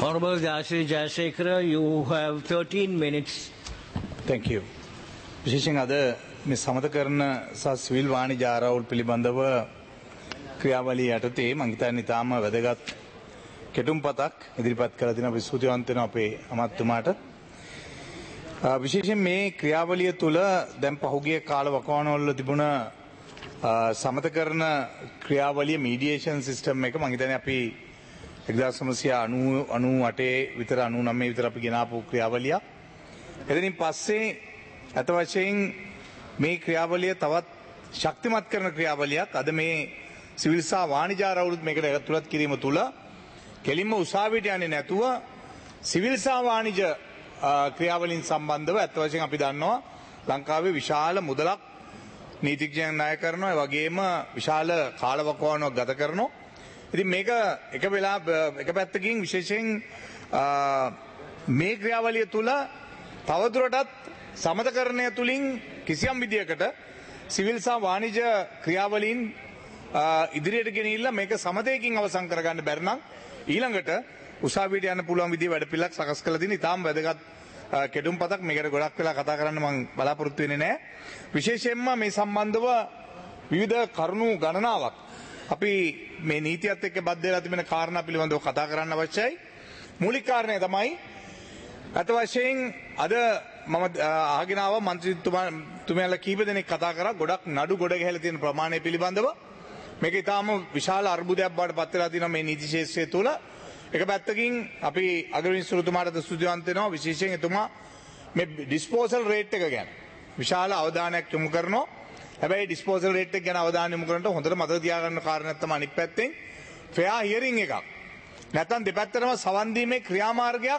Honorable Jashri Jayasekara, you have 13 minutes. Thank you. විශේෂයෙන් අද මේ සමතකරණ සහ සිවිල් වාණිජ ආරවුල් පිළිබඳව ක්‍රියාවලිය යටතේ මම හිතන්නේ තාම වැදගත් කෙටුම්පතක් ඉදිරිපත් කරලා දෙන අපි ස්තුතිවන්ත වෙනවා අපේ අමාත්‍යතුමාට. විශේෂයෙන් මේ ක්‍රියාවලිය තුළ දැන් පහුගිය කාල වකවානුවල තිබුණ සමතකරණ ක්‍රියාවලිය මීඩියේෂන් සිස්ටම් එක මම හිතන්නේ අපි 1998 විතර 99 විතර අපි ගෙනාපු ක්‍රියාවලියක්. එතනින් පස්සේ අත වශයෙන් මේ ක්‍රියාවලිය තවත් ශක්තිමත් කරන ක්‍රියාවලියක් අද මේ සිවිල් සහ වාණිජ ආරවුලුත් මේකට ඇතුළත් කිරීම තුළ කෙලින්ම උසාවියට යන්නේ නැතුව සිවිල් සහ වාණිජ ක්‍රියාවලින් සම්බන්ධව අත වශයෙන් අපි දන්නවා ලංකාවේ විශාල මුදලක් නීතිඥයන් ණය කරනවා ඒ වගේම විශාල කාලවකවානුවක් ගත කරනවා. ඉතින් මේක එක පැත්තකින් විශේෂයෙන් මේ ක්‍රියාවලිය තුළ තවදුරටත් සමතකරණය තුළින් කිසියම් විදියකට සිවිල් සහ වාණිජ ක්‍රියාවලින් ඉදිරියට ගෙනිහිල්ලා මේක සමතයකින් අවසන් කරගන්න බැරි නම් ඊළඟට උසාවියට යන්න පුළුවන් විදිහේ වැඩපිළිවෙලක් සකස් කරලා තියෙන ඉතාම වැදගත් කෙටුම්පතක් මේකට ගොඩක් වෙලා කතා කරන්න මම බලාපොරොත්තු වෙන්නේ නැහැ. විශේෂයෙන්ම මේ සම්බන්ධව විවිධ කරුණු ගණනාවක් අපි මේ නීතියත් එක්ක බද්ධ වෙලා තිබෙන කාරණා පිළිබඳව කතා කරන්න අවශ්‍යයි. මූලික කාරණය තමයි අත වශයෙන් අද මම අහගෙන ආවා මන්ත්‍රීතුමාලා කීප දෙනෙක් කතා කරා ගොඩක් නඩු ගොඩ ගැහිලා තියෙන ප්‍රමාණය පිළිබඳව. මේක ඊටාම විශාල අර්බුදයක් බවට පත් වෙලා තියෙනවා මේ නීති ශාස්ත්‍රය තුළ. එක පැත්තකින් අපි අග්‍රවිනිසුරුතුමාට ස්තුතිවන්ත වෙනවා විශේෂයෙන් එතුමා මේ ඩිස්පෝසල් රේට් එක ගැන විශාල අවධානයක් යොමු කරනවා. හැබැයි ඩිස්පෝසල් රේට් එක ගැන අවධානය යොමු කරනකොට හොඳට මතක තියාගන්න කාරණයක් තමයි අනිත් පැත්තෙන් ෆෙයා හියරින් එකක්. නැත්නම් දෙපැත්තටම සවන් දීමේ ක්‍රියාමාර්ගයක්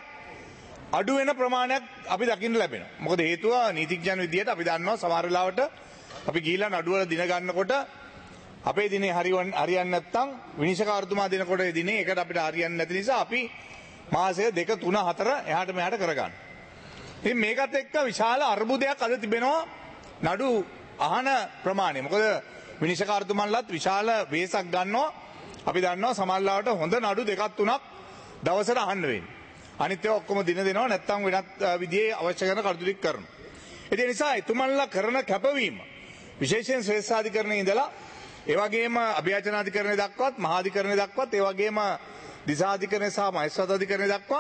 අඩු වෙන ප්‍රමාණයක් අපි දකින්න ලැබෙනවා. මොකද හේතුව නීතිඥයන් විදියට අපි දන්නවා සමහර වෙලාවට අපි ගිහිල්ලා නඩුවල දින ගන්නකොට අපේ දිනේ හරියන්නේ නැත්නම් විනිශ්චයකාරතුමා දෙනකොට ඒ දිනේ ඒකට අපිට හරියන්නේ නැති නිසා අපි මාසය 2 3 4 එහාට මෙහාට කරගන්න. ඉතින් මේකත් එක්ක විශාල අර්බුදයක් අද තිබෙනවා නඩු අහන ප්‍රමාණය. මොකද විනිශ්චයකාරතුමාලත් විශාල වේසක් ගන්නවා. අපි දන්නවා සමහරවිට හොඳ නඩු 2 3ක් දවසට අහන්න වෙන්නේ. අනිත් ඒවා ඔක්කොම දින දෙනවා නැත්නම් වෙනත් විදිහේ අවශ්‍ය කරන කටයුතු කරනවා. ඒ නිසා එතුමන්ලා කරන කැපවීම විශේෂයෙන් ශ්‍රේෂ්ඨාධිකරණයේ ඉඳලා ඒ වගේම අභියාචනාධිකරණය දක්වාත් මහාධිකරණය දක්වාත් ඒ වගේම දිසාධිකරණය සහ මහේස්ත්‍රාධිකරණය දක්වා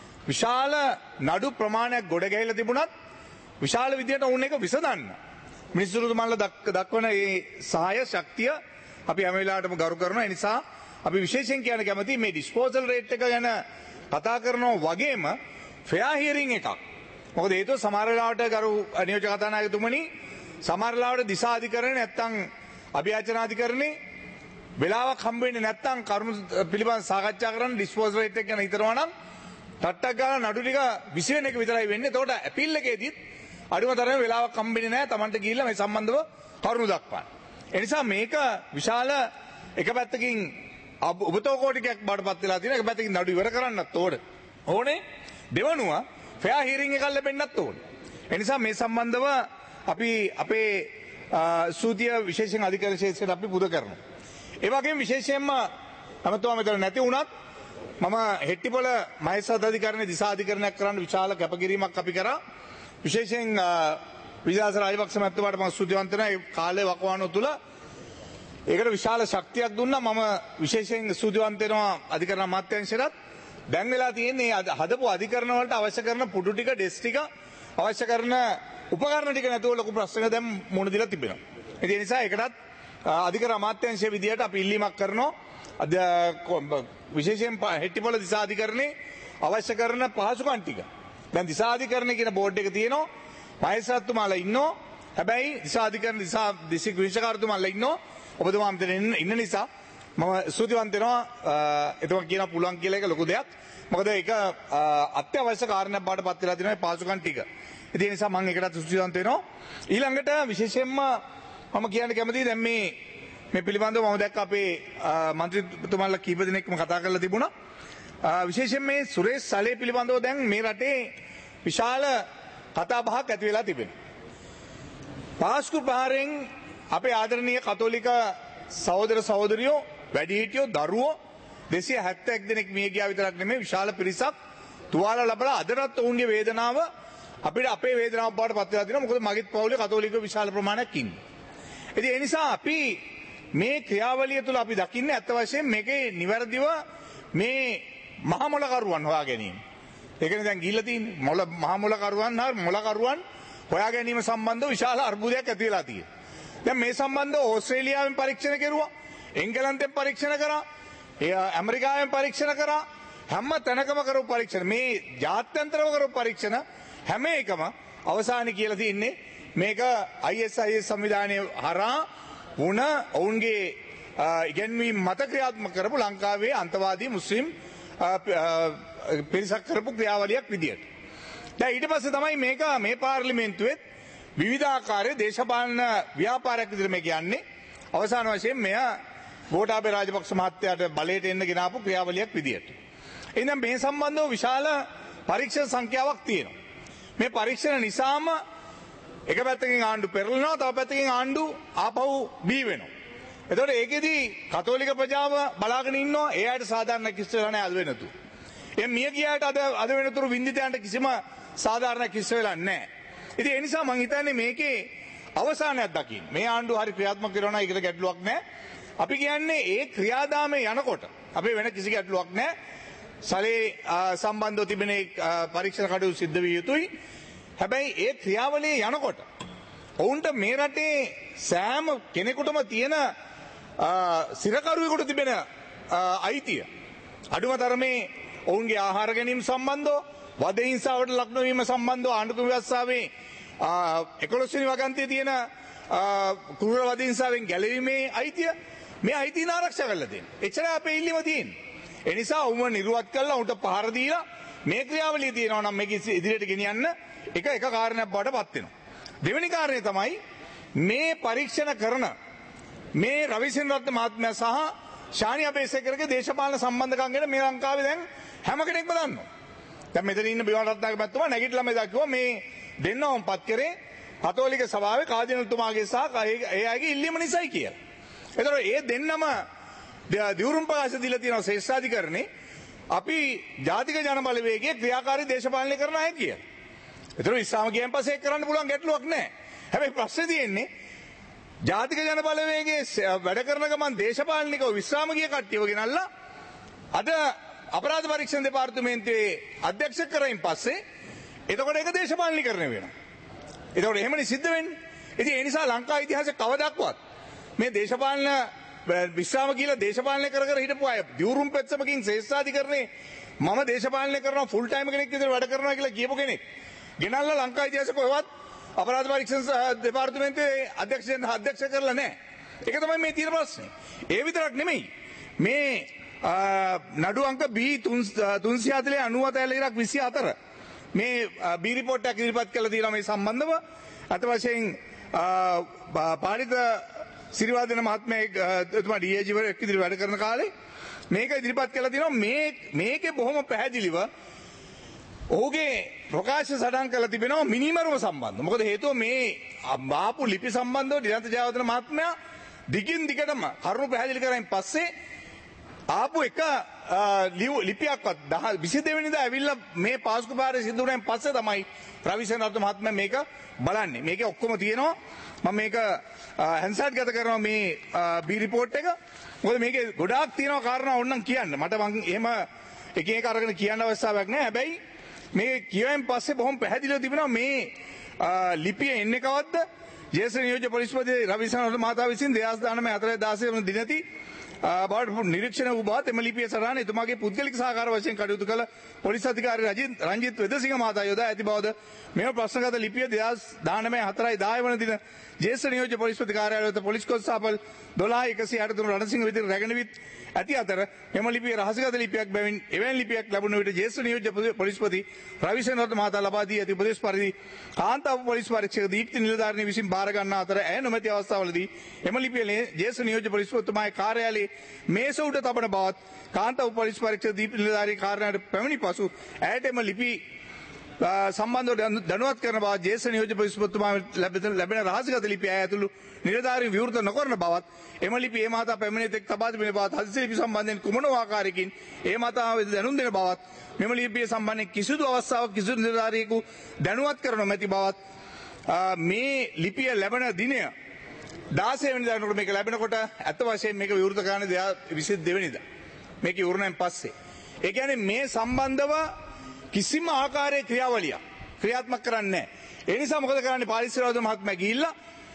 විශාල නඩු ප්‍රමාණයක් ගොඩ ගැහිලා තිබුණත් විශාල විදියට උන් එක විසඳන්න මිනිස්සුතුමන්ලා දක්වන මේ සහාය ශක්තිය අපි හැම වෙලාවටම ගරු කරනවා. ඒ නිසා අපි විශේෂයෙන් කියන්න කැමති මේ ඩිස්පෝසල් රේට් එක ගැන කතා කරනවා වගේම ෆෙයා හියරින් එකක්. මොකද හේතුව සමහර වෙලාවට ගරු නියෝජක කතානායකතුමනි සමහර වෙලාවට දිසාධිකරණය නැත්තම් අභියාචනාධිකරණේ වෙලාවක් හම්බ වෙන්නේ නැත්තම් කරුණු පිළිබඳව සාකච්ඡා කරන්න ඩිස්පෝසල් රේට් එක ගැන හිතනවා නම් ටට්ටක් ගාලා නඩු ටික 20 වෙන එක විතරයි වෙන්නේ. එතකොට අපීල් එකේදීත් අඩුම තරමේ වෙලාවක් හම්බ වෙන්නේ නැහැ Tamanට ගිහිල්ලා මේ සම්බන්ධව කරුණු දක්වන්න. ඒ නිසා මේක විශාල එක පැත්තකින් උපතෝකෝටිකයක් බාටපත් වෙලා තියෙනවා. එක පැත්තකින් නඩු ඉවර කරන්නත් ඕනේ. දෙවනුව ෆෙයා හියරින් එකක් ලැබෙන්නත් ඕනේ. ඒ නිසා මේ සම්බන්ධව අපි අපේ ස්තුතිය විශේෂයෙන් අධිකාරී ශේෂ්ත්‍රයට අපි පුද කරනවා. ඒ වගේම විශේෂයෙන්ම අමතව මෙතන නැති වුණත් මම හෙට්ටිපොළ මහේස්ත්‍රාත් අධිකරණයේ දිසාධිකරණයක් කරන්න විශාල කැපකිරීමක් අපි කරා. විශේෂයෙන් විජාස රාජපක්ෂ මහත්මයාට මම ස්තුතිවන්ත වෙනවා. ඒ කාලේ වකවානුව තුල ඒකට විශාල ශක්තියක් දුන්නා. මම විශේෂයෙන් ස්තුතිවන්ත වෙනවා අධිකරණ අමාත්‍යාංශයට. දැන් වෙලා තියෙන්නේ හදපු අධිකරණ වලට අවශ්‍ය කරන පුඩු ටික ඩෙස්ක් ටික අවශ්‍ය කරන උපකරණ ටික නැතුව ලොකු ප්‍රශ්නයක් දැන් මුණ දීලා තිබෙනවා. ඒ නිසා ඒකටත් අධිකරණ අමාත්‍යාංශයේ විදියට අපි ඉල්ලීමක් කරනවා. විශේෂයෙන් හෙට්ටිපොළ දිසාධිකරණේ අවශ්‍ය කරන පහසුකම් ටික. දැන් දිසාධිකරණේ කියන බෝඩ් එක තියෙනවා. මහේස්ත්‍රාත්තුමාලා ඉන්නවා. හැබැයි දිසාධිකරණ දිසික් විනිශ්චයකාරතුමාලා ඉන්නවා. ඔබතුමා මෙතන ඉන්න නිසා මම ස්තුතිවන්ත වෙනවා. එතුමා කියන පුළුවන් කියලා එක ලොකු දෙයක්. මොකද ඒක අත්‍යවශ්‍ය කාරණයක් බවට පත් වෙලා තියෙනවා මේ පහසුකම් ටික. ඒ නිසා මම ඒකටත් ස්තුතිවන්ත වෙනවා. ඊළඟට විශේෂයෙන්ම මම කියන්න කැමතියි දැන් මේ පිළිබඳව මම දැක්ක අපේ මන්ත්‍රීතුමාලා කීප දෙනෙක්ම කතා කරලා තිබුණා. විශේෂයෙන් මේ සුරේෂ් සලේ පිළිබඳව දැන් මේ රටේ විශාල කතා බහක් ඇති වෙලා තිබෙනවා. පාස්කු ප්‍රහාරයෙන් අපේ ආදරණීය කතෝලික සහෝදර සහෝදරියෝ වැඩිහිටියෝ දරුවෝ 271 දෙනෙක් මිය ගියා විතරක් නෙමෙයි විශාල පිරිසක් තුවාල ලැබලා අදටත් ඔවුන්ගේ වේදනාව අපිට අපේ වේදනාවක් බවට පත් වෙලා තියෙනවා. මොකද මගේත් පවුලේ කතෝලිකයෝ විශාල ප්‍රමාණයක් ඉන්නේ. ඉතින් ඒ නිසා අපි මේ ක්‍රියාවලිය තුළ අපි දකින්නේ අත්ත වශයෙන් මේකේ නිවැරදිව මේ මහ මොලකරුවන් හොයා ගැනීම. ඒකනේ දැන් ගිහිල්ලා තියෙන්නේ. මහ මොලකරුවන් හා මොලකරුවන් හොයා ගැනීම සම්බන්ධව විශාල අර්බුදයක් ඇති වෙලා තියෙනවා. දැන් මේ සම්බන්ධව ඕස්ට්‍රේලියාවෙන් පරීක්ෂණ කෙරුවා. එංගලන්තයෙන් පරීක්ෂණ කරා. ඇමරිකාවෙන් පරීක්ෂණ කරා. හැම තැනකම කරපු පරීක්ෂණ මේ ජාත්‍යන්තරව කරපු පරීක්ෂණ හැම එකම අවසානයේ කියලා තියෙන්නේ මේක ISIS සංවිධානයේ හරහා වුණ ඔවුන්ගේ ඉගැන්වීම් මත ක්‍රියාත්මක කරපු ලංකාවේ අන්තවාදී මුස්ලිම් පිරිසක් කරපු ක්‍රියාවලියක් විදියට. දැන් ඊට පස්සේ තමයි මේක මේ පාර්ලිමේන්තුවේ විවිධාකාරයේ දේශපාලන ව්‍යාපාරයක් විදිහට මේ කියන්නේ. අවසාන වශයෙන් මෙය ගෝඨාභය රාජපක්ෂ මහත්තයාට බලයට එන්න ගෙනාපු ක්‍රියාවලියක් විදියට. එහෙනම් මේ සම්බන්ධව විශාල පරීක්ෂණ සංඛ්‍යාවක් තියෙනවා. මේ පරීක්ෂණ නිසාම එක පැත්තකින් ආණ්ඩු පෙරලනවා, තව පැත්තකින් ආණ්ඩු ආපහු බී වෙනවා. එතකොට ඒකෙදි කතෝලික ප්‍රජාව බලාගෙන ඉන්නවා. ඒ අයට සාධාරණ කිසි වෙලා නැහැ අද වෙනතු. එම් මිය ගියාට අද වෙනතුරු වින්දිතයන්ට කිසිම සාධාරණ කිසි වෙලා නැහැ. ඉතින් ඒ නිසා මම හිතන්නේ මේකේ අවසානයක් දකින්න. මේ ආණ්ඩුව හරි ක්‍රියාත්මක කරනවා ඒකට ගැටලුවක් නැහැ. අපි කියන්නේ ඒ ක්‍රියාදාමයේ යනකොට අපේ වෙන කිසි ගැටලුවක් නැහැ. සලේ සම්බන්ධව තිබෙන පරීක්ෂණ කටයුතු සිද්ධ විය යුතුයි. හැබැයි ඒ ක්‍රියාවලියේ යනකොට ඔවුන්ට මේ රටේ සෑම කෙනෙකුටම තියෙන සිරකරුවෙකුට තිබෙන අයිතිය අඩුම තරමේ ඔවුන්ගේ ආහාර ගැනීම සම්බන්ධව වද හිංසාවට ලක් නොවීම සම්බන්ධව ආණ්ඩුක්‍රම ව්‍යවස්ථාවේ 11 වෙනි වගන්තියේ තියෙන කුරුර වද හිංසාවෙන් ගැලවීමේ අයිතිය මේ අයිතිය ආරක්ෂා කරලා දෙන්න. එච්චරයි අපේ ඉල්ලීම තියෙන්නේ. ඒ නිසා උඹ නිර්වත් කළා උන්ට පහර දීලා මේ ක්‍රියාවලිය තියෙනවා නම් මේක ඉදිරියට ගෙනියන්න එක කාරණයක් බවට පත් වෙනවා. දෙවෙනි කාරණය තමයි මේ පරීක්ෂණ කරන මේ රවිසේන රත්න මහත්මයා සහ ශානි අබේසේකරගේ දේශපාලන සම්බන්ධකම් ගැන මේ ලංකාවේ දැන් හැම කෙනෙක්ම දන්නවා. දැන් මෙතන ඉන්න බිමල් රත්නායක මහත්මයා නැගිටලා මේ දක්වුවා මේ දෙන්නවම පත් කරේ කතෝලික සභාවේ කාදිනල්තුමාගේ සහ ඒ අයගේ ඉල්ලීම නිසායි කියලා. ඒතකොට ඒ දෙන්නම දිවුරුම් ප්‍රකාශ දීලා තියෙනවා ශ්‍රේෂ්ඨාධිකරණේ අපි ජාතික ජන බලවේගයේ ක්‍රියාකාරී දේශපාලනය කරන අය කියලා. ඒතකොට ඉස්ලාම ගියන් පස්සේ ඒක කරන්න පුළුවන් ගැටලුවක් නැහැ. හැබැයි ප්‍රශ්නේ තියෙන්නේ ජාතික ජන බලවේගයේ වැඩ කරන ගමන් දේශපාලනිකව විශ්‍රාම ගිය කට්ටියව ගෙනල්ලා අද අපරාධ පරීක්ෂණ දෙපාර්තමේන්තුවේ අධ්‍යක්ෂක කරයින් පස්සේ එතකොට ඒක දේශපාලනීකරණය වෙනවා. එතකොට එහෙමනේ සිද්ධ වෙන්නේ. ඉතින් ඒ නිසා ලංකා ඉතිහාසයේ කවදාවත් මේ දේශපාලන විශ්‍රාම කියලා දේශපාලනය කර හිටපු අය දියුරුම් පෙත්සමකින් ශ්‍රේෂ්ඨාධිකරණේ මම දේශපාලනය කරනවා ෆුල් ටයිම් කෙනෙක් විදිහට වැඩ කරනවා කියලා කියපු කෙනෙක් ගෙනල්ලා ලංකා ඉතිහාසයේ කොහෙවත් අපරාධ පරීක්ෂණ දෙපාර්තමේන්තුවේ අධ්‍යක්ෂ කරලා නැහැ. ඒක තමයි මේ තියෙන ප්‍රශ්නේ. ඒ විතරක් නෙමෙයි. මේ නඩු අංක B 340/97/24 මේ B report එක ඉදිරිපත් කළා තියෙනවා මේ සම්බන්ධව. අත වශයෙන් පාරිත සිරිවාදන මහත්මයා එතුමා DAG වරක් ඉදිරියට වැඩ කරන කාලේ මේක ඉදිරිපත් කළා තියෙනවා. මේකේ බොහොම පැහැදිලිව ඔහුගේ ප්‍රකාශ සටහන් කරලා තිබෙනවා මිනිමරුව සම්බන්ධව. මොකද හේතුව මේ ආපු ලිපි සම්බන්ධව දිනන්ත ජයවර්ධන මහත්මයා දිගින් දිගටම කරුණු පැහැදිලි කරයින් පස්සේ ආපු එක ලිපියක්වත් 22 වෙනිදා ඇවිල්ලා මේ පාස්කු පාරේ සිද්ධ වුණාන් පස්සේ තමයි රවිසේන රත්න මහත්මයා මේක බලන්නේ. මේකේ ඔක්කොම තියෙනවා. මම මේක හැන්සට් ගත කරනවා මේ B report එක. මොකද මේකේ ගොඩාක් තියෙනවා කාරණා ඕනනම් කියන්න. මට මං එහෙම එක අරගෙන කියන්න අවස්ථාවක් නැහැ. හැබැයි මේ කියවෙන් පස්සේ බොහොම පැහැදිලිව තිබෙනවා මේ ලිපිය එන්නේ කවද්ද? ජේෂ්ඨ නියෝජ්‍ය පොලිස්පති රවිසේන රත්න මහතා විසින් 2019 වන දිනදී බවට නිරීක්ෂණ වූ බවත් එම ලිපිය සටහන එතුමාගේ පුද්ගලික සහකාර වශයෙන් කටයුතු කළ පොලිස් අධිකාරී රංජිත් වෙදසිංහ මහතා යොදා ඇති බවද මෙම ප්‍රශ්නගත ලිපිය 2019 4/10 වන දින ජේෂ්ඨ නියෝජ්‍ය පොලිස්පති කාර්යාලය වෙත පොලිස් කොස්තාපල් 12163 රණසිංහ විදිහට රැගෙනවිත් ඇති අතර මෙම ලිපිය රහසිගත ලිපියක් බැවින් එවැනි ලිපියක් ලැබුණ විට ජේෂ්ඨ නියෝජ්‍ය පොලිස්පති රවිසේන රත්න මහතා ලබා දී ඇති උපදෙස් පරිදි කාන්තාව පොලිස් පරීක්ෂක දීප්ති නිලධාරිණී විසින් බාර ගන්නා අතර ඇය නොමැති අවස්ථාවලදී එම ලිපිය ජේෂ්ඨ නියෝජ්‍ය පොලිස්පතිතුමාගේ කාර්යාලයේ මේස උඩ තබන බවත් කාන්තාව පොලිස් පරීක්ෂක දීප්ති නිලධාරී කාර්යාලයට පැමිණි පසු ඇයට එම ලිපි සම්බන්ධව දැනුවත් කරන බව ජේෂ්ඨ නියෝජ්‍ය පොලිස්පතිතුමා ලැබෙන රහසිගත ලිපි ඇතුළු නිලධාරීන් විවෘත නොකරන බවත් එම ලිපි ඒ මහතා පැමිණෙත් එක් තබා තිබෙන බවත් හදිසි ලිපි සම්බන්ධයෙන් කුමන ආකාරයකින් ඒ මහතා වෙත දැනුම් දෙන බවත් මෙම ලිපිය සම්බන්ධයෙන් කිසිදු අවස්ථාවක කිසිදු නිලධාරියෙකු දැනුවත් කර නොමැති බවත් මේ ලිපිය ලැබෙන දිනය 16 වෙනිදා වෙනකොට මේක ලැබෙනකොට අත වශයෙන් මේක විවෘත කරන්නේ 22 වෙනිදා. මේක ඉවරණයෙන් පස්සේ. ඒ කියන්නේ මේ සම්බන්ධව කිසිම ආකාරයේ ක්‍රියාවලියක් ක්‍රියාත්මක කරන්නේ නැහැ. ඒ නිසා මොකද කරන්නේ පාලිසිරාජ මහත්මයා ගිහිල්ලා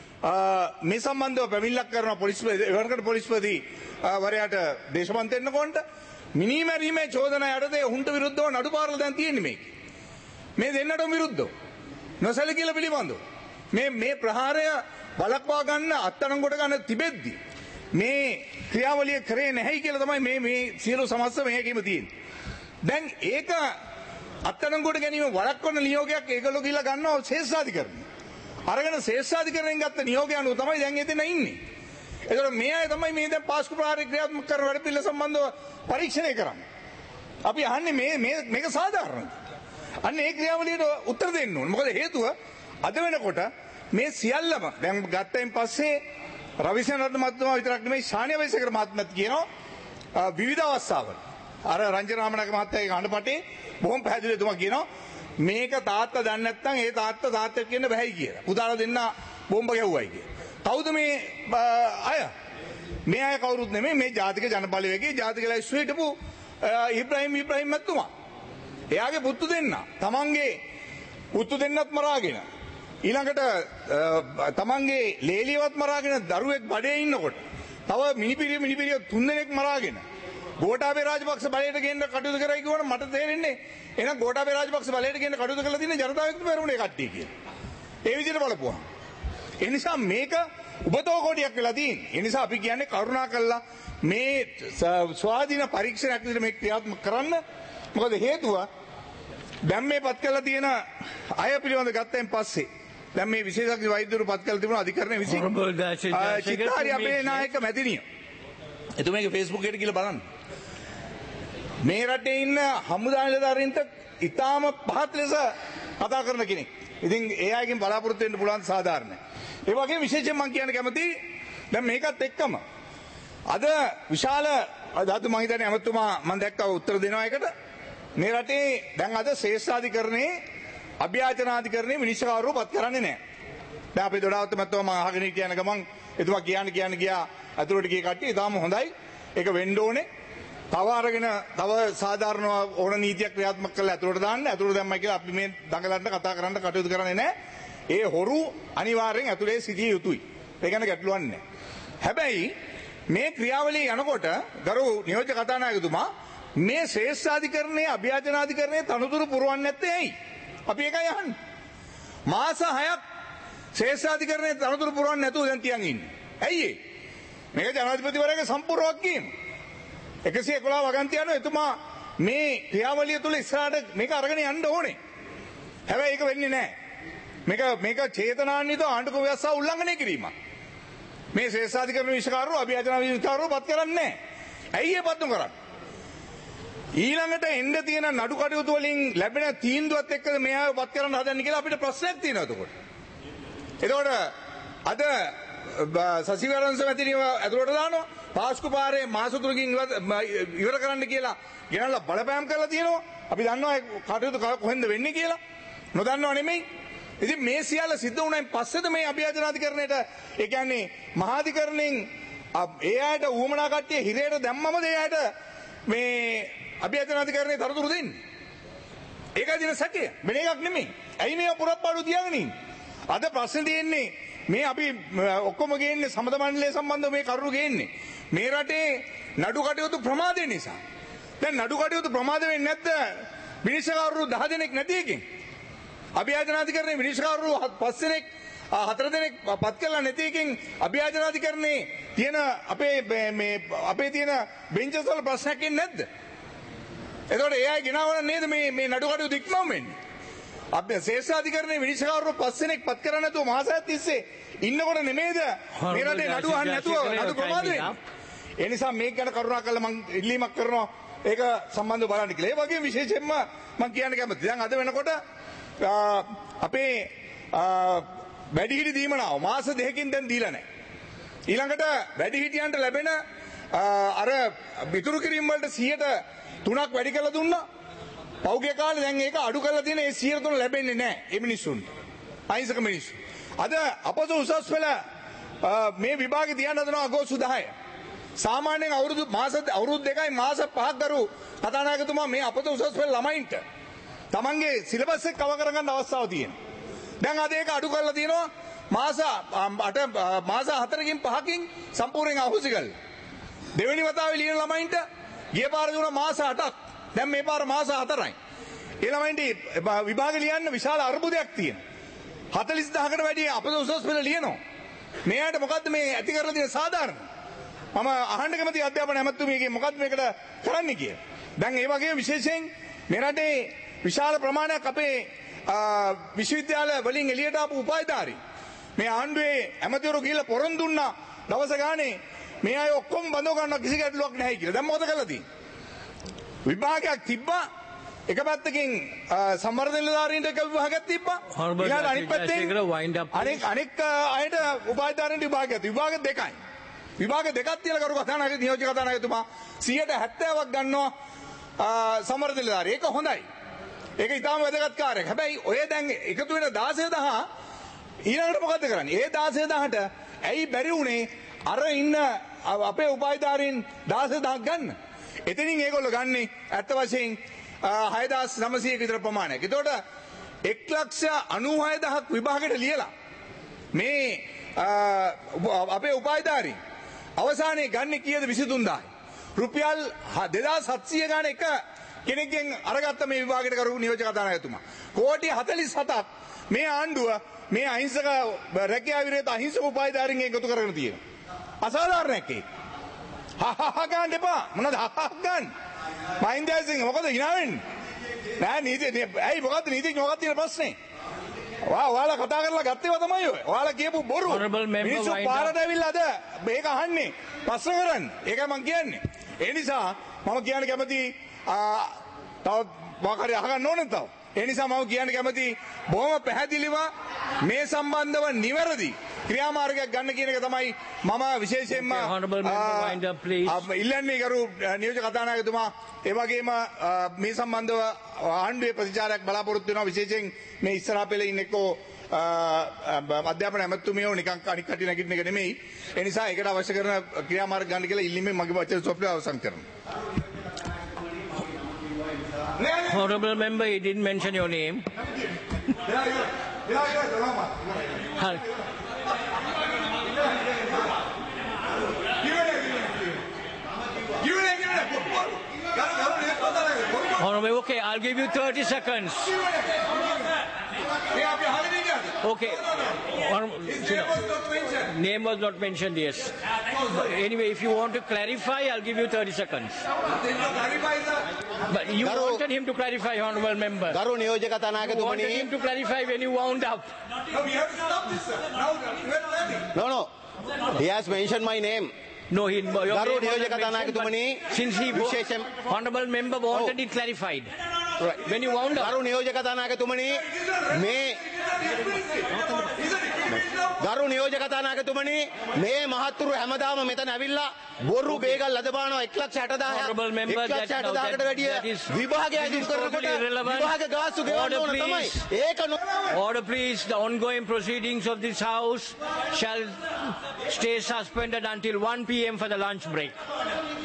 මේ සම්බන්ධව පැමිණිල්ලක් කරන පොලිස්පති වරයාට දේශපාලන දෙන්නකොන්ට මිනිමැරීමේ චෝදනා යටතේ උන්ට විරුද්ධව නඩු පාරල දැන් තියෙන්නේ මේක. මේ දෙන්නටම විරුද්ධව. නොසැලකිලා පිළිබඳව. මේ ප්‍රහාරය බලක්වා ගන්න අත්අඩංගුවට ගන්න තිබෙද්දි මේ ක්‍රියාවලිය කරේ නැහැයි කියලා තමයි මේ සියලු සමස්ත මේකෙම තියෙන්නේ. දැන් ඒක අත්අඩංගුවට ගැනීම වළක්වන නියෝගයක් ඒගොල්ලෝ ගිහිල්ලා ගන්නවා ශේෂ්ඨාධිකරණය. අරගෙන ශේෂ්ඨාධිකරණයෙන් ගත්ත නියෝගය අනුව තමයි දැන් එතන ඉන්නේ. ඒතකොට මේ අය තමයි මේ දැන් පාස්කු ප්‍රහාරය ක්‍රියාත්මක කරන වැඩ පිළිවෙල සම්බන්ධව පරීක්ෂණය කරන්නේ. අපි අහන්නේ මේක සාධාරණද? අන්න ඒ ක්‍රියාවලියට උත්තර දෙන්න ඕනේ. මොකද හේතුව අද වෙනකොට මේ සියල්ලම දැන් ගත්තයින් පස්සේ රවිසේනරත්න මහත්මයා විතරක් නෙමෙයි ශානිය වෛසේකර මහත්මයාත් කියනවා විවිධ අවස්ථාවල අර රංජන රාමනායක මහත්තයාගේ හඬපටේ බොහොම පැහැදිලිව තුමා කියනවා මේක තාත්තා දන්නේ නැත්නම් ඒ තාත්තා කියන්න බෑයි කියලා. පුතාලා දෙන්න බෝම්බ ගැහුවයි කියලා. කවුද මේ අය? මේ අය කවුරුත් නෙමෙයි මේ ජාතික ජනබලවේගයේ ජාතික ලැයිස්තුවේ හිටපු ඉබ්‍රාහිම් මැතිතුමා. එයාගේ පුතු දෙන්න. තමන්ගේ පුතු දෙන්නත් මරාගෙන ඊළඟට තමන්ගේ ලේලියවත් මරාගෙන දරුවෙක් බඩේ ඉන්නකොට තව මිනිපිරිය තුන් දෙනෙක් මරාගෙන ගෝඨාභය රාජපක්ෂ බලයට ගෙන්න කටයුතු කරයි කියවන මට තේරෙන්නේ එහෙනම් ගෝඨාභය රාජපක්ෂ බලයට ගෙන්න කටයුතු කරලා තියෙන ජනතා විමුක්ති පෙරමුණේ කට්ටිය කියලා. ඒ විදිහට බලපුවා. ඒ නිසා මේක උබතෝ කොටියක් වෙලා තියෙන්නේ. ඒ නිසා අපි කියන්නේ කරුණා කළා මේ ස්වාධීන පරීක්ෂණයක් විදිහට මේක ක්‍රියාත්මක කරන්න. මොකද හේතුව දැන් මේ පත් කරලා තියෙන අය පිළිබඳ ගත්තෙන් පස්සේ දැන් මේ විශේෂඥ වෛද්‍යවරු පත් කරලා තිබුණා අධිකරණය විසින් චිත්තාරි අපේ නායක මැතිණිය. එතුමියගේ Facebook එකට ගිහලා බලන්න. මේ රටේ ඉන්න හමුදා නිලධාරීන්ට ඉතාම පහත් ලෙස කතා කරන කෙනෙක්. ඉතින් ඒ අයගෙන් බලාපොරොත්තු වෙන්න පුළුවන් සාධාරණයි. ඒ වගේම විශේෂයෙන් මම කියන්න කැමතියි දැන් මේකත් එක්කම අද විශාල අද මම හිතන්නේ අමතුමා මම දැක්කා උත්තර දෙනවා එකට මේ රටේ දැන් අද ශ්‍රේෂ්ඨාධිකරණයේ අභ්‍යාචනාධිකරණයේ මිනිස්සුකවරු පත් කරන්නේ නැහැ. දැන් අපේ දොඩාවත මැත්තම මම අහගෙන කියන ගමන් එතුමා කියන්න ගියා අතුරට ගිය කට්ටිය ඊටාම හොඳයි. ඒක වෙන්න ඕනේ. තව අරගෙන තව සාධාරණ ඕන නීතියක් ක්‍රියාත්මක කරලා අතුරට දාන්න. අතුරට දැම්මයි කියලා අපි මේ දඟලන්න කතා කරන්න කටයුතු කරන්නේ නැහැ. ඒ හොරු අනිවාර්යෙන් අතුරේ සිටිය යුතුයි. ඒ ගැන ගැටලුවක් නැහැ. හැබැයි මේ ක්‍රියාවලිය යනකොට ගරු නියෝජ්‍ය කතානායකතුමා මේ ශ්‍රේෂ්ඨාධිකරණයේ අභ්‍යාචනාධිකරණයේ තනතුරු පුරවන්නේ නැත්තේ ඇයි? අපි ඒකයි අහන්නේ. මාස 6ක් ශ්‍රේෂ්ඨාධිකරණයේ තනතුරු පුරවන්නේ නැතුව දැන් තියන් ඉන්නේ. ඇයි ඒ? මේක ජනාධිපතිවරයාගේ සම්පූර්ණ වගකීම. 111 වගන්ති යනවා එතුමා මේ ක්‍රියාවලිය තුළ ඉස්සරහට මේක අරගෙන යන්න ඕනේ. හැබැයි ඒක වෙන්නේ නැහැ. මේක චේතනාන්විතව ආණ්ඩුක්‍රම ව්‍යවස්ථාව උල්ලංඝනය කිරීමක්. මේ ශ්‍රේෂ්ඨාධිකරණ විශේෂකාරෝ අභියාචනාධිකාරෝ පත් කරන්නේ නැහැ. ඇයි ඒ පත් නොකරන්නේ? ඊළඟට එන්න තියෙන නඩු කටයුතු වලින් ලැබෙන තීන්දුවත් එක්කද මෙයාව පත් කරන්න හදන්නේ කියලා අපිට ප්‍රශ්නයක් තියෙනවා එතකොට. අද සසිවරන්ස මැතිනිව ඇතුළට දානවා පාස්කු පාරේ මාස 3කින් ඉවර කරන්න කියලා ගෙනල්ලා බලපෑම් කරලා තියෙනවා. අපි දන්නවා කටයුතු කොහෙන්ද වෙන්නේ කියලා. නොදන්නව නෙමෙයි. ඉතින් මේ සියල්ල සිද්ධ වුණායින් පස්සේද මේ අභියාචනාධිකරණයට ඒ කියන්නේ මහාධිකරණයෙන් ඒ අයට ඌමනා කට්ටිය හිරේට දැම්මමද ඒ අයට මේ අභියාචනාධිකරණයේ තනතුරු දෙන්නේ. ඒකයි දින සැකය. වෙන එකක් නෙමෙයි. ඇයි මේ පුරප්පාඩු තියාගෙන ඉන්නේ? අද ප්‍රශ්නේ තියෙන්නේ මේ අපි ඔක්කොම ගේන්නේ සමත මණ්ඩලය සම්බන්ධව මේ කරුණු ගේන්නේ. මේ රටේ නඩු කටයුතු ප්‍රමාදය නිසා. දැන් නඩු කටයුතු ප්‍රමාද වෙන්නේ නැද්ද? මිනිස්සුකවරු 10 දෙනෙක් නැති එකෙන්. අභියාචනාධිකරණයේ මිනිස්සුකවරු 5 දෙනෙක් 4 දෙනෙක් පත් කරලා නැති එකෙන් අභියාචනාධිකරණයේ තියෙන අපේ තියෙන බෙන්චස් වල ප්‍රශ්නයක් එන්නේ නැද්ද? එතකොට ඒ අය ගෙනාවන නේද මේ නඩු කටයුතු ඉක්මවම වෙන්නේ? අපි ශේෂාධිකරණයේ විනිශ්චයකාරව 5 දෙනෙක් පත් කරන්නේ නැතුව මාසයක් තිස්සේ ඉන්නකොට නෙමෙයිද මේ රටේ නඩු අහන්නේ නැතුව නඩු ප්‍රමාද වෙන්නේ. ඒ නිසා මේක ගැන කරුණාකරලා මම ඉල්ලීමක් කරනවා ඒක සම්බන්ධව බලන්න කියලා. ඒ වගේම විශේෂයෙන්ම මම කියන්න කැමතියි. දැන් අද වෙනකොට අපේ වැඩිහිටි දීමනාව මාස දෙකකින් දැන් දීලා නැහැ. ඊළඟට වැඩිහිටියන්ට ලැබෙන අර විතුරු කිරීම වලට 3% වැඩි කරලා දුන්නා. පෞගේ කාලේ දැන් ඒක අඩු කරලා තියෙන ඒ 103 ලැබෙන්නේ නැහැ මේ මිනිස්සුන්ට. අහිංසක මිනිස්සු. අද අපොස උසස් පෙළ මේ විභාගේ තියන්න හදනවා අගෝස්තු 10. සාමාන්‍යයෙන් අවුරුදු 2යි මාස 5ක් දරු කතානායකතුමා මේ අපොස උසස් පෙළ ළමයින්ට තමන්ගේ සිලබස් එක කවර් කරගන්න අවස්ථාවක් තියෙනවා. දැන් අද ඒක අඩු කරලා තියෙනවා මාස 4කින් 5කින් සම්පූර්ණයෙන් අහුසි කරලා. දෙවෙනි වතාවේ ලියන ළමයින්ට ගිය පාර දුන්නා මාස 8ක්. දැන් මේ පාර මාස 4යි. ඒ ළමයින්ට විභාග ලියන්න විශාල අර්බුදයක් තියෙනවා. 40000කට වැඩි අපොස උසස් පෙළ ලියනවා. මෙයාට මොකද්ද මේ ඇති කරලා තියෙන සාධාරණ? මම අහන්න කැමති අධ්‍යාපන ඇමතුමියගේ මොකද්ද මේකට කරන්නේ කියලා. දැන් ඒ වගේම විශේෂයෙන් මේ රටේ විශාල ප්‍රමාණයක් අපේ විශ්වවිද්‍යාල වලින් එළියට ආපු උපාධිධාරී මේ ආණ්ඩුවේ ඇමතිවරු ගිහිල්ලා පොරොන් දුන්නා දවස ගානේ මේ අය ඔක්කොම බඳව ගන්නවා කිසි ගැටලුවක් නැහැ කියලා. දැන් මොකද කරලා තියෙන්නේ? විභාගයක් තිබ්බා එක පැත්තකින් සම්වර්ධන නිලධාරීන්ට එක විභාගයක් තිබ්බා. ඊළඟ අනිත් පැත්තෙන් අනෙක් අයට උපාධිධාරීන්ට විභාගයක් තිබ්බා. විභාග දෙකයි. විභාග දෙකක් තියලා කරු කතානායක නියෝජ්‍ය කතානායකතුමා 70%ක් ගන්නවා සම්වර්ධන නිලධාරී. ඒක හොඳයි. ඒක ඉතාම වැදගත් කාර්යයක්. හැබැයි ඔය දැන් එකතු වෙන 16000 ඊළඟට මොකද කරන්නේ? ඒ 16000ට ඇයි බැරි වුනේ අර ඉන්න අපේ උපාධිධාරීන් 16000ක් ගන්න? එතනින් ඒගොල්ලෝ ගන්නේ ඇත්ත වශයෙන් 6900ක විතර ප්‍රමාණයක්. ඒතකොට 1,96,000ක් විභාගයට ලියලා මේ අපේ උපාධිධාරීන් අවසානයේ ගන්නේ කීයද? 23000යි. රුපියල් 2700 ගාන එක කෙනෙක්ගෙන් අරගත්ත මේ විභාගයට කරු නියෝජ්‍ය කතානායකතුමා. කෝටි 47ක් මේ ආණ්ඩුව මේ අහිංසක රැකියාව විරහිත අහිංසක උපාධිධාරීන්ගෙන් එකතු කරගෙන තියෙනවා. අසාධාරණයක් ඒක. ගන්න එපා. මොනවද ගන්න? මහින්දසිංහ මොකද hina වෙන්නේ? නෑ නීති ඇයි මොකද්ද නීතිඥ මොකක්ද තියෙන ප්‍රශ්නේ? ඔයාලා කතා කරලා ගත්තේව තමයි ඔය. ඔයාලා කියපු බොරු. මිනිස්සු පාරට ඇවිල්ලා අද මේක අහන්නේ ප්‍රශ්න කරන්නේ. ඒකයි මම කියන්නේ. ඒ නිසා මම කියන්න කැමති තව මොකක් හරි අහගන්න ඕනේ තව. ඒ නිසා මම කියන්න කැමති බොහොම පැහැදිලිව මේ සම්බන්ධව නිවැරදි ක්‍රියාමාර්ගයක් ගන්න කියන එක තමයි මම විශේෂයෙන්ම ඉල්ලන්නේ කරු නියෝජ්‍ය කතානායකතුමා. ඒ වගේම මේ සම්බන්ධව ආණ්ඩුවේ ප්‍රතිචාරයක් බලාපොරොත්තු වෙනවා. විශේෂයෙන් මේ ඉස්සරහා පෙළේ ඉන්න එක්කෝ අධ්‍යාපන ඇමතුමියෝ නිකන් අනික් කටි නැගිටින එක නෙමෙයි. ඒ නිසා ඒකට අවශ්‍ය කරන ක්‍රියාමාර්ග ගන්න කියලා ඉල්ලීමෙන් මගේ වචන සොප්පේ අවසන් කරනවා. Honorable member, he didn't mention your name. Honorable, okay, I'll give you 30 seconds. Okay. Name was not mentioned, yes. Anyway, if you want to clarify, I'll give you 30 seconds. But you wanted him to clarify, Honorable member. You wanted him to clarify when you wound up. No, we have to stop this, sir. Now, no. He has mentioned my name. No, he. Since he Honorable member wanted it clarified. Right. When you wound up. ගරු නියෝජ්‍ය කතානායකතුමනි මේ මහත්තුරු හැමදාම මෙතන ඇවිල්ලා බොරු බේගල් අද බානවා 1,60,000කට වැඩිය විභාගය අයිති කරනකොට විභාග ගාස්තු ගෙවන්න ඕන තමයි. ඒක Order please. The ongoing proceedings of this house shall stay suspended until 1 p.m. for the lunch break.